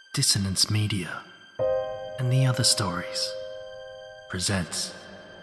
Dissonance Media and the Other Stories presents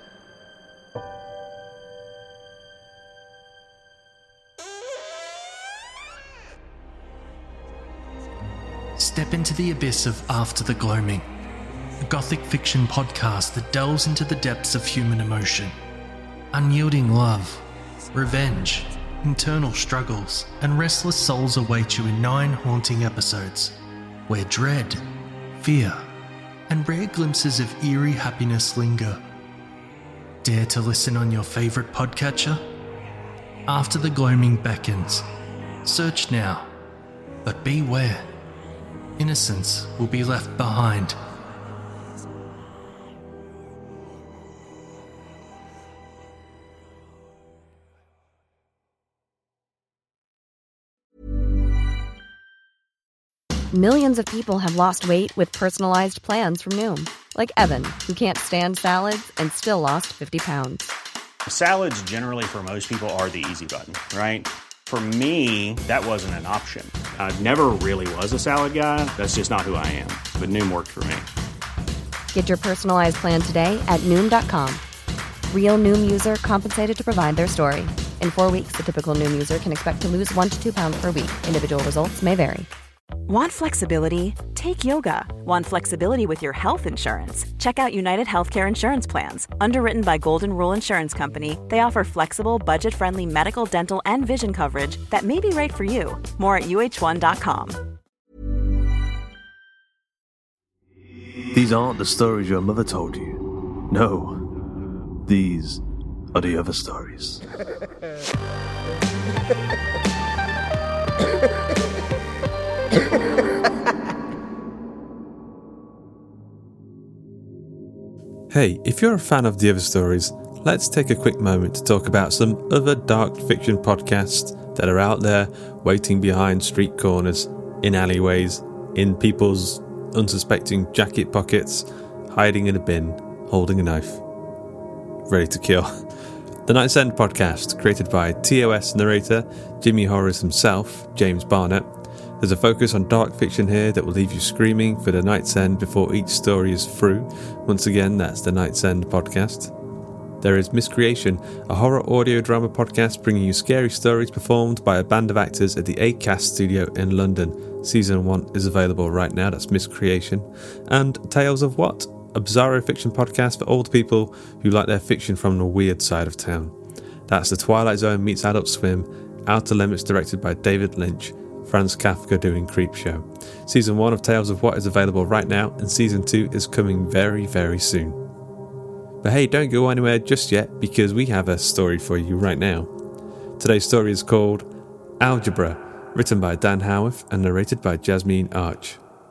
Step into the abyss of After the Gloaming, a gothic fiction podcast that delves into the depths of human emotion. Unyielding love, revenge, internal struggles, and restless souls await you in 9 haunting episodes, where dread, fear, and rare glimpses of eerie happiness linger. Dare to listen on your favourite podcatcher? After the Gloaming beckons. Search now, but beware. Innocence will be left behind. Millions of people have lost weight with personalized plans from Noom. Like Evan, who can't stand salads and still lost 50 pounds. Salads generally for most people are the easy button, right? For me, that wasn't an option. I never really was a salad guy. That's just not who I am. But Noom worked for me. Get your personalized plan today at Noom.com. Real Noom user compensated to provide their story. In 4 weeks, the typical Noom user can expect to lose 1 to 2 pounds per week. Individual results may vary. Want flexibility? Take yoga. Want flexibility with your health insurance? Check out United Healthcare Insurance Plans. Underwritten by Golden Rule Insurance Company, they offer flexible, budget-friendly medical, dental, and vision coverage that may be right for you. More at uh1.com. These aren't the stories your mother told you. No, these are the other stories. Hey, if you're a fan of The Other Stories, let's take a quick moment to talk about some other dark fiction podcasts that are out there waiting behind street corners, in alleyways, in people's unsuspecting jacket pockets, hiding in a bin, holding a knife, ready to kill. The Night's End podcast, created by TOS narrator Jimmy Horrors himself, James Barnett. There's a focus on dark fiction here that will leave you screaming for the night's end before each story is through. Once again, that's the Night's End podcast. There is Miscreation, a horror audio drama podcast bringing you scary stories performed by a band of actors at the Acast studio in London. Season 1 is available right now, that's Miscreation. And Tales of What, a bizarro fiction podcast for all the people who like their fiction from the weird side of town. That's The Twilight Zone meets Adult Swim, Outer Limits directed by David Lynch, Franz Kafka doing Creepshow. Season 1 of Tales of What is available right now, and Season 2 is coming very, very soon. But hey, don't go anywhere just yet, because we have a story for you right now. Today's story is called Algebra, written by Dan Howarth and narrated by Jasmine Arch.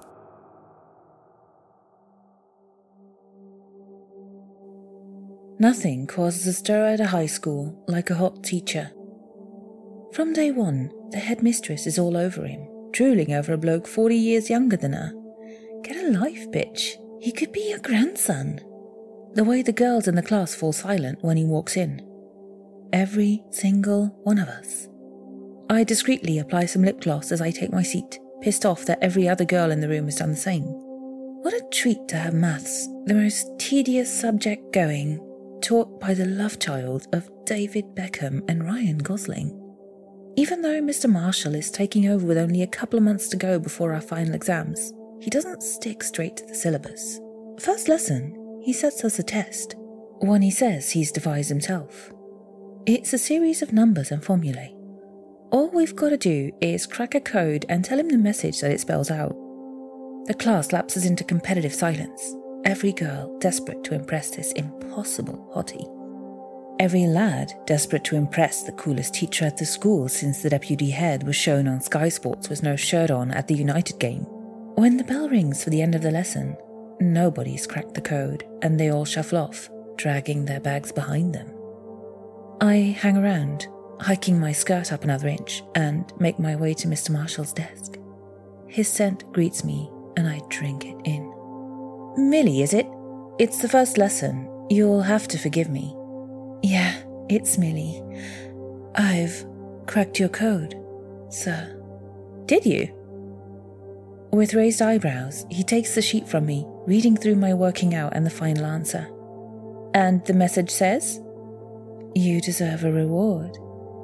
Nothing causes a stir at a high school like a hot teacher. From day one, the headmistress is all over him, drooling over a bloke 40 years younger than her. Get a life, bitch. He could be your grandson. The way the girls in the class fall silent when he walks in. Every single one of us. I discreetly apply some lip gloss as I take my seat, pissed off that every other girl in the room has done the same. What a treat to have maths, the most tedious subject going, taught by the love child of David Beckham and Ryan Gosling. Even though Mr. Marshall is taking over with only a couple of months to go before our final exams, he doesn't stick straight to the syllabus. First lesson, he sets us a test, one he says he's devised himself. It's a series of numbers and formulae. All we've got to do is crack a code and tell him the message that it spells out. The class lapses into competitive silence, every girl desperate to impress this impossible hottie. Every lad desperate to impress the coolest teacher at the school since the deputy head was shown on Sky Sports with no shirt on at the United game. When the bell rings for the end of the lesson, nobody's cracked the code and they all shuffle off, dragging their bags behind them. I hang around, hiking my skirt up another inch, and make my way to Mr. Marshall's desk. His scent greets me and I drink it in. Millie, is it? It's the first lesson. You'll have to forgive me. Yeah, it's Millie. I've cracked your code, sir. Did you? With raised eyebrows, he takes the sheet from me, reading through my working out and the final answer. And the message says, "You deserve a reward."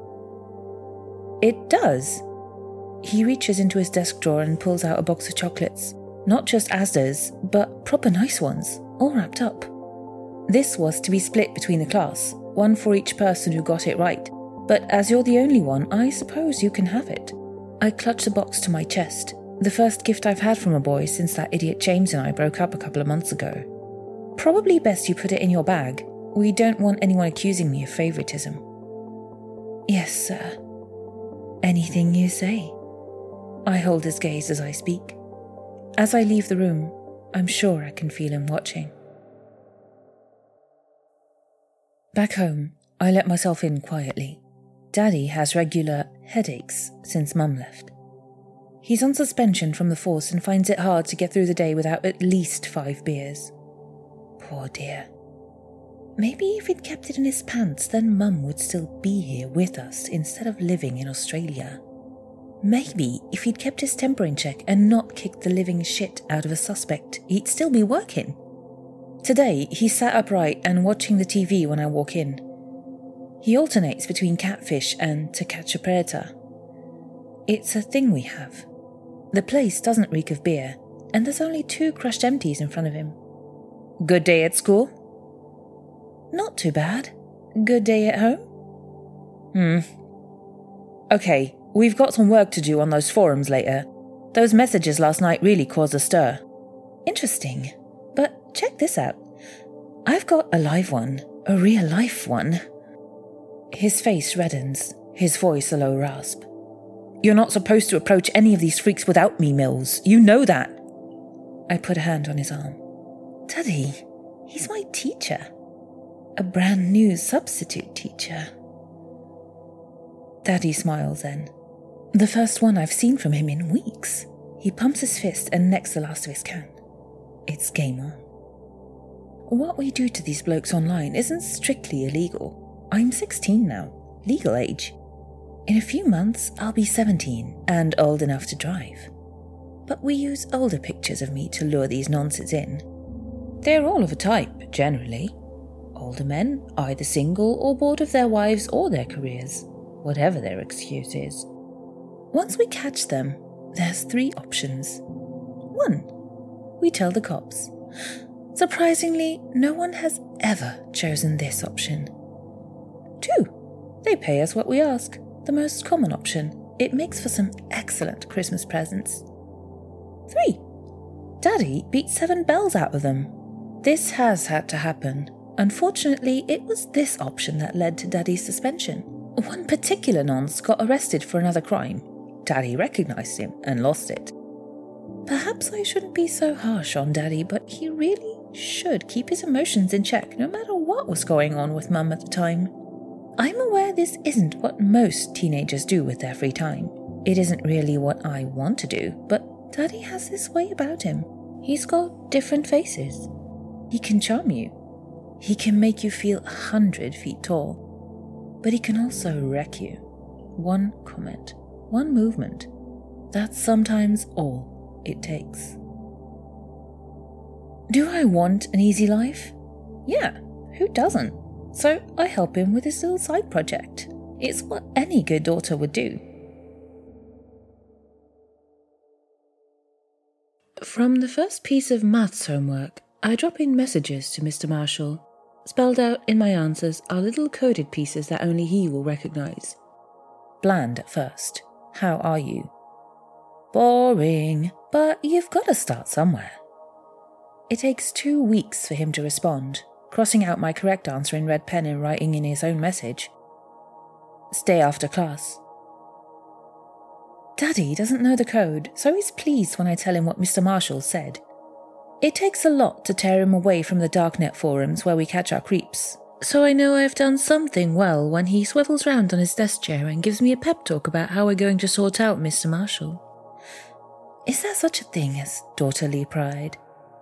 It does. He reaches into his desk drawer and pulls out a box of chocolates. Not just Asda's, but proper nice ones, all wrapped up. This was to be split between the class, one for each person who got it right. But as you're the only one, I suppose you can have it. I clutch the box to my chest, the first gift I've had from a boy since that idiot James and I broke up a couple of months ago. Probably best you put it in your bag. We don't want anyone accusing me of favoritism. Yes, sir. Anything you say. I hold his gaze as I speak. As I leave the room, I'm sure I can feel him watching. Back home, I let myself in quietly. Daddy has regular headaches since Mum left. He's on suspension from the force and finds it hard to get through the day without at least 5 beers. Poor dear. Maybe if he'd kept it in his pants, then Mum would still be here with us instead of living in Australia. Maybe if he'd kept his temper in check and not kicked the living shit out of a suspect, he'd still be working. Today, he sat upright and watching the TV when I walk in. He alternates between Catfish and To Catch a Predator. It's a thing we have. The place doesn't reek of beer, and there's only 2 crushed empties in front of him. Good day at school? Not too bad. Good day at home? Okay, we've got some work to do on those forums later. Those messages last night really caused a stir. Interesting. But check this out. I've got a live one. A real life one. His face reddens, his voice a low rasp. You're not supposed to approach any of these freaks without me, Mills. You know that. I put a hand on his arm. Daddy, he's my teacher. A brand new substitute teacher. Daddy smiles then. The first one I've seen from him in weeks. He pumps his fist and necks the last of his can. It's game on. What we do to these blokes online isn't strictly illegal. I'm 16 now, legal age. In a few months, I'll be 17 and old enough to drive. But we use older pictures of me to lure these nonces in. They're all of a type, generally. Older men, either single or bored of their wives or their careers, whatever their excuse is. Once we catch them, there's 3 options. 1, we tell the cops. Surprisingly, no one has ever chosen this option. 2, they pay us what we ask, the most common option. It makes for some excellent Christmas presents. 3, Daddy beat 7 bells out of them. This has had to happen. Unfortunately, it was this option that led to Daddy's suspension. One particular nonce got arrested for another crime. Daddy recognised him and lost it. Perhaps I shouldn't be so harsh on Daddy, but he really should keep his emotions in check no matter what was going on with Mum at the time. I'm aware this isn't what most teenagers do with their free time. It isn't really what I want to do, but Daddy has this way about him. He's got different faces. He can charm you. He can make you feel 100 feet tall. But he can also wreck you. One comment, one movement. That's sometimes all it takes. Do I want an easy life? Yeah, who doesn't? So I help him with his little side project. It's what any good daughter would do. From the first piece of maths homework, I drop in messages to Mr. Marshall. Spelled out in my answers are little coded pieces that only he will recognise. Bland at first. How are you? Boring, but you've got to start somewhere. It takes 2 weeks for him to respond, crossing out my correct answer in red pen and writing in his own message. Stay after class. Daddy doesn't know the code, so he's pleased when I tell him what Mr. Marshall said. It takes a lot to tear him away from the darknet forums where we catch our creeps, so I know I've done something well when he swivels round on his desk chair and gives me a pep talk about how we're going to sort out Mr. Marshall. Is there such a thing as daughterly pride?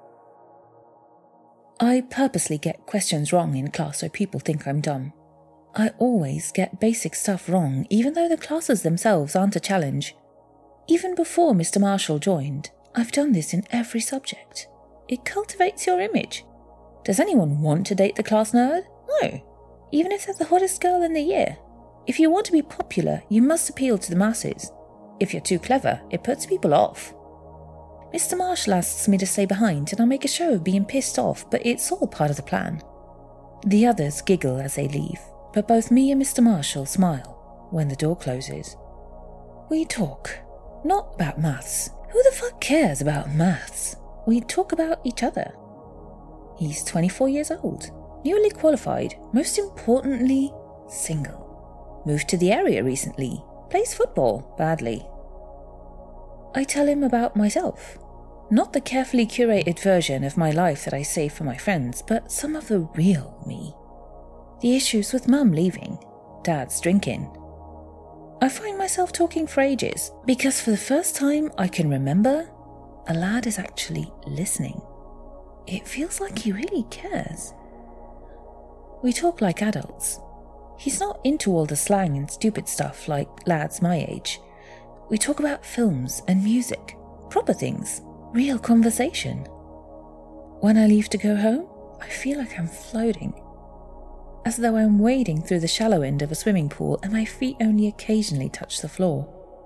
I purposely get questions wrong in class so people think I'm dumb. I always get basic stuff wrong, even though the classes themselves aren't a challenge. Even before Mr. Marshall joined, I've done this in every subject. It cultivates your image. Does anyone want to date the class nerd? No. Even if they're the hottest girl in the year. If you want to be popular, you must appeal to the masses. If you're too clever, it puts people off. Mr. Marshall asks me to stay behind and I make a show of being pissed off, but it's all part of the plan. The others giggle as they leave, but both me and Mr. Marshall smile when the door closes. We talk, not about maths. Who the fuck cares about maths? We talk about each other. He's 24 years old, newly qualified, most importantly, single. Moved to the area recently, plays football badly. I tell him about myself. Not the carefully curated version of my life that I save for my friends, but some of the real me. The issues with Mum leaving, Dad's drinking. I find myself talking for ages, because for the first time I can remember, a lad is actually listening. It feels like he really cares. We talk like adults. He's not into all the slang and stupid stuff like lads my age. We talk about films and music, proper things, real conversation. When I leave to go home, I feel like I'm floating. As though I'm wading through the shallow end of a swimming pool and my feet only occasionally touch the floor.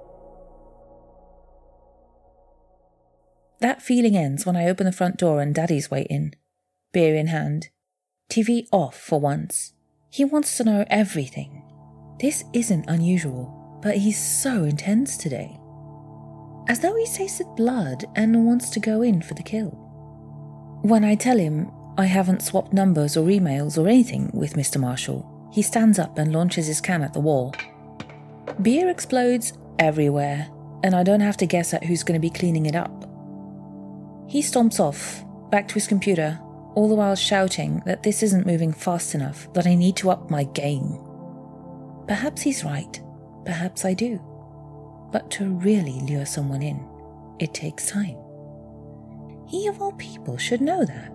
That feeling ends when I open the front door and Daddy's waiting, beer in hand, TV off for once. He wants to know everything. This isn't unusual, but he's so intense today. As though he's tasted blood and wants to go in for the kill. When I tell him I haven't swapped numbers or emails or anything with Mr. Marshall, he stands up and launches his can at the wall. Beer explodes everywhere, and I don't have to guess at who's going to be cleaning it up. He stomps off, back to his computer, all the while shouting that this isn't moving fast enough, that I need to up my game. Perhaps he's right, perhaps I do. But to really lure someone in, it takes time. He of all people should know that.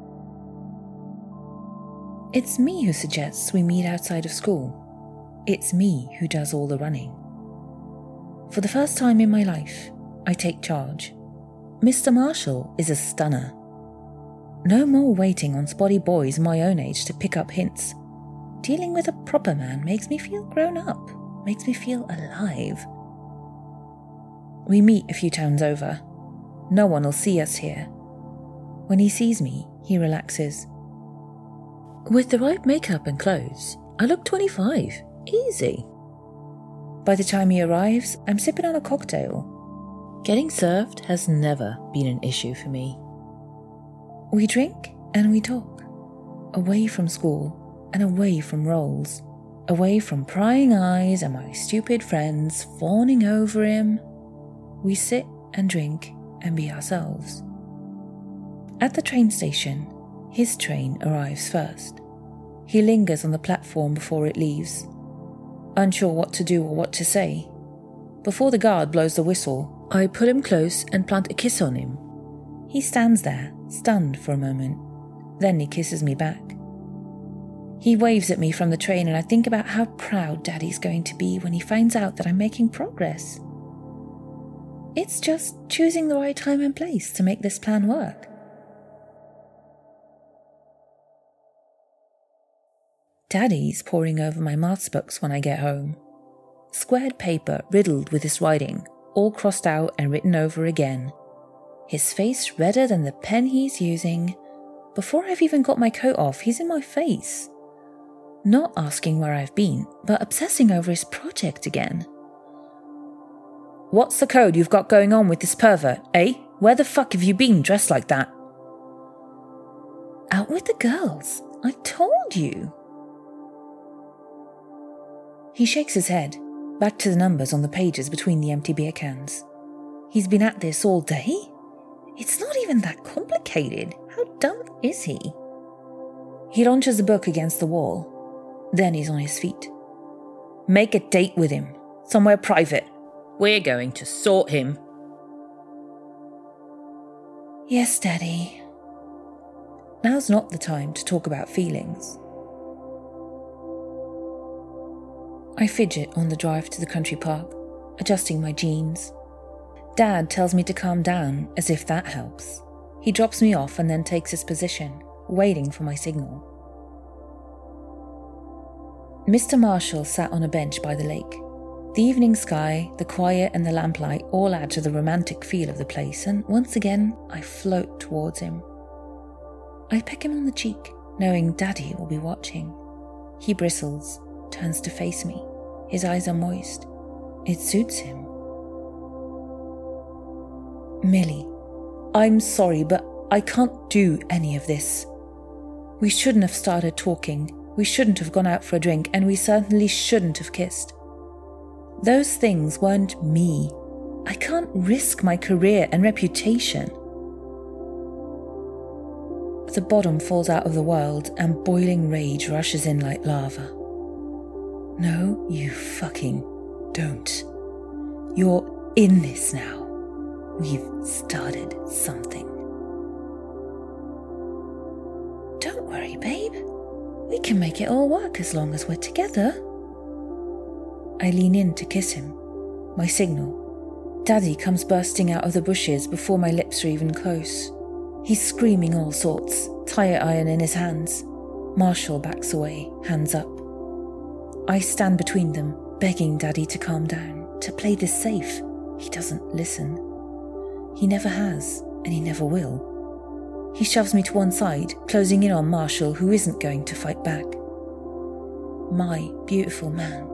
It's me who suggests we meet outside of school. It's me who does all the running. For the first time in my life, I take charge. Mr. Marshall is a stunner. No more waiting on spotty boys my own age to pick up hints. Dealing with a proper man makes me feel grown up, makes me feel alive. We meet a few towns over. No one will see us here. When he sees me, he relaxes. With the right makeup and clothes, I look 25. Easy. By the time he arrives, I'm sipping on a cocktail. Getting served has never been an issue for me. We drink and we talk. Away from school and away from roles. Away from prying eyes and my stupid friends fawning over him. We sit and drink and be ourselves. At the train station, his train arrives first. He lingers on the platform before it leaves, unsure what to do or what to say. Before the guard blows the whistle, I pull him close and plant a kiss on him. He stands there, stunned for a moment. Then he kisses me back. He waves at me from the train and I think about how proud Daddy's going to be when he finds out that I'm making progress. It's just choosing the right time and place to make this plan work. Daddy's poring over my maths books when I get home. Squared paper riddled with his writing, all crossed out and written over again. His face redder than the pen he's using. Before I've even got my coat off, he's in my face. Not asking where I've been, but obsessing over his project again. What's the code you've got going on with this pervert, eh? Where the fuck have you been dressed like that? Out with the girls. I told you. He shakes his head, back to the numbers on the pages between the empty beer cans. He's been at this all day? It's not even that complicated. How dumb is he? He launches the book against the wall. Then he's on his feet. Make a date with him. Somewhere private. We're going to sort him. Yes, Daddy. Now's not the time to talk about feelings. I fidget on the drive to the country park, adjusting my jeans. Dad tells me to calm down, as if that helps. He drops me off and then takes his position, waiting for my signal. Mr. Marshall sat on a bench by the lake. The evening sky, the quiet and the lamplight all add to the romantic feel of the place, and once again I float towards him. I peck him on the cheek, knowing Daddy will be watching. He bristles, turns to face me. His eyes are moist. It suits him. Millie, I'm sorry, but I can't do any of this. We shouldn't have started talking. We shouldn't have gone out for a drink, and we certainly shouldn't have kissed. Those things weren't me. I can't risk my career and reputation. The bottom falls out of the world and boiling rage rushes in like lava. No, you fucking don't. You're in this now. We've started something. Don't worry, babe. We can make it all work as long as we're together. I lean in to kiss him. My signal. Daddy comes bursting out of the bushes before my lips are even close. He's screaming all sorts, tire iron in his hands. Marshall backs away, hands up. I stand between them, begging Daddy to calm down, to play this safe. He doesn't listen. He never has, and he never will. He shoves me to one side, closing in on Marshall, who isn't going to fight back. My beautiful man.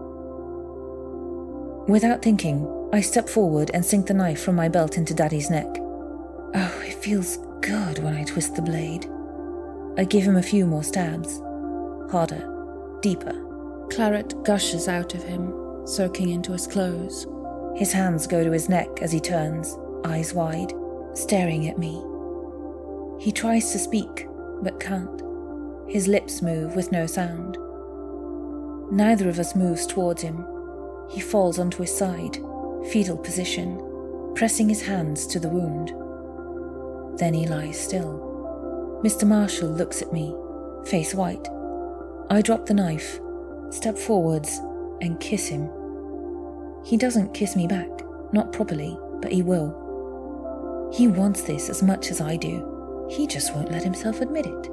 Without thinking, I step forward and sink the knife from my belt into Daddy's neck. Oh, it feels good when I twist the blade. I give him a few more stabs. Harder, deeper. Claret gushes out of him, soaking into his clothes. His hands go to his neck as he turns, eyes wide, staring at me. He tries to speak, but can't. His lips move with no sound. Neither of us moves towards him. He falls onto his side, fetal position, pressing his hands to the wound. Then he lies still. Mr. Marshall looks at me, face white. I drop the knife, step forwards, and kiss him. He doesn't kiss me back, not properly, but he will. He wants this as much as I do. He just won't let himself admit it.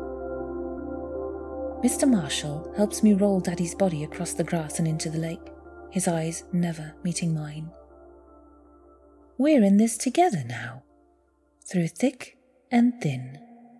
Mr. Marshall helps me roll Daddy's body across the grass and into the lake, his eyes never meeting mine. We're in this together now, through thick and thin.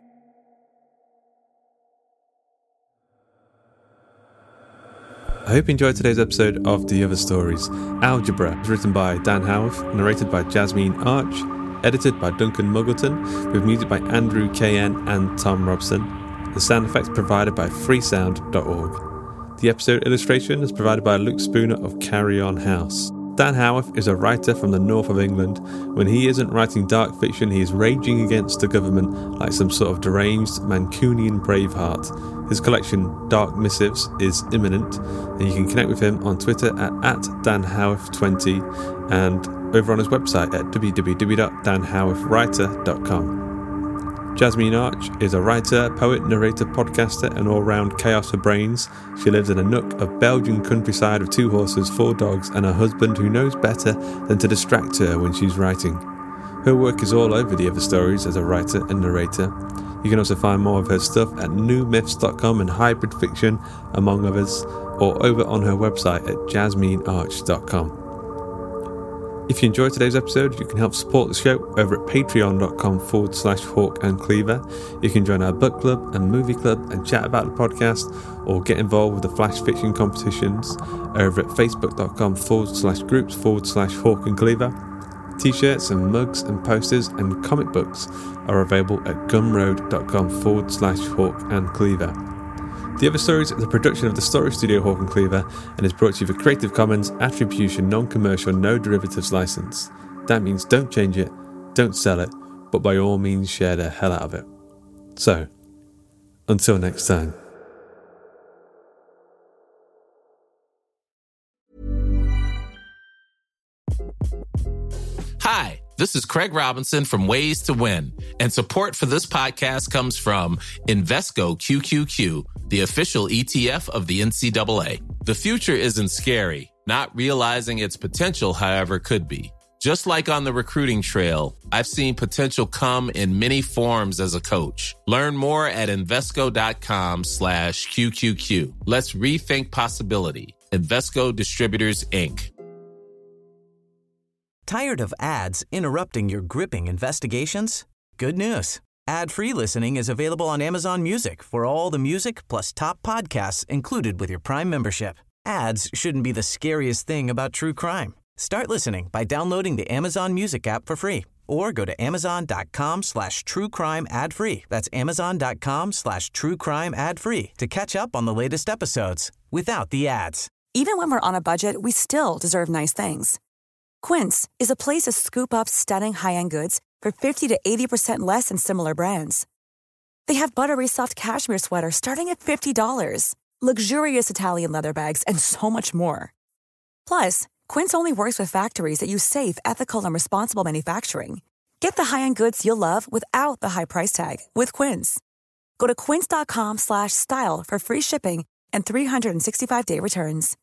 I hope you enjoyed today's episode of The Other Stories. Algebra is written by Dan Howarth, narrated by Jasmine Arch, edited by Duncan Muggleton, with music by Andrew KN and Tom Robson. The sound effects provided by freesound.org. The episode illustration is provided by Luke Spooner of Carry On House. Dan Howarth is a writer from the north of England. When he isn't writing dark fiction, he is raging against the government like some sort of deranged Mancunian Braveheart. His collection, Dark Missives, is imminent, and you can connect with him on Twitter at DanHowarth20 and over on his website at www.danhowarthwriter.com. Jasmine Arch is a writer, poet, narrator, podcaster, and all-round chaos for brains. She lives in a nook of Belgian countryside with 2 horses, 4 dogs, and a husband who knows better than to distract her when she's writing. Her work is all over The Other Stories as a writer and narrator. You can also find more of her stuff at newmyths.com and Hybrid Fiction, among others, or over on her website at jasminearch.com. If you enjoyed today's episode, you can help support the show over at patreon.com/Hawk and Cleaver. You can join our book club and movie club and chat about the podcast, or get involved with the flash fiction competitions over at facebook.com/groups/Hawk and Cleaver. T-shirts and mugs and posters and comic books are available at gumroad.com/Hawk and Cleaver. The Other Stories is a production of the Story Studio Hawk and Cleaver and is brought to you for Creative Commons Attribution Non-Commercial No Derivatives License. That means don't change it, don't sell it, but by all means share the hell out of it. So, until next time. Hi, this is Craig Robinson from Ways to Win, and support for this podcast comes from Invesco QQQ, the official ETF of the NCAA. The future isn't scary. Not realizing its potential, however, could be. Just like on the recruiting trail, I've seen potential come in many forms as a coach. Learn more at Invesco.com/QQQ. Let's rethink possibility. Invesco Distributors, Inc. Tired of ads interrupting your gripping investigations? Good news. Ad-free listening is available on Amazon Music for all the music plus top podcasts included with your Prime membership. Ads shouldn't be the scariest thing about true crime. Start listening by downloading the Amazon Music app for free or go to amazon.com/truecrime ad-free. That's amazon.com/truecrime ad-free to catch up on the latest episodes without the ads. Even when we're on a budget, we still deserve nice things. Quince is a place to scoop up stunning high-end goods for 50 to 80% less than similar brands. They have buttery soft cashmere sweaters starting at $50, luxurious Italian leather bags, and so much more. Plus, Quince only works with factories that use safe, ethical, and responsible manufacturing. Get the high-end goods you'll love without the high price tag with Quince. Go to quince.com/style for free shipping and 365-day returns.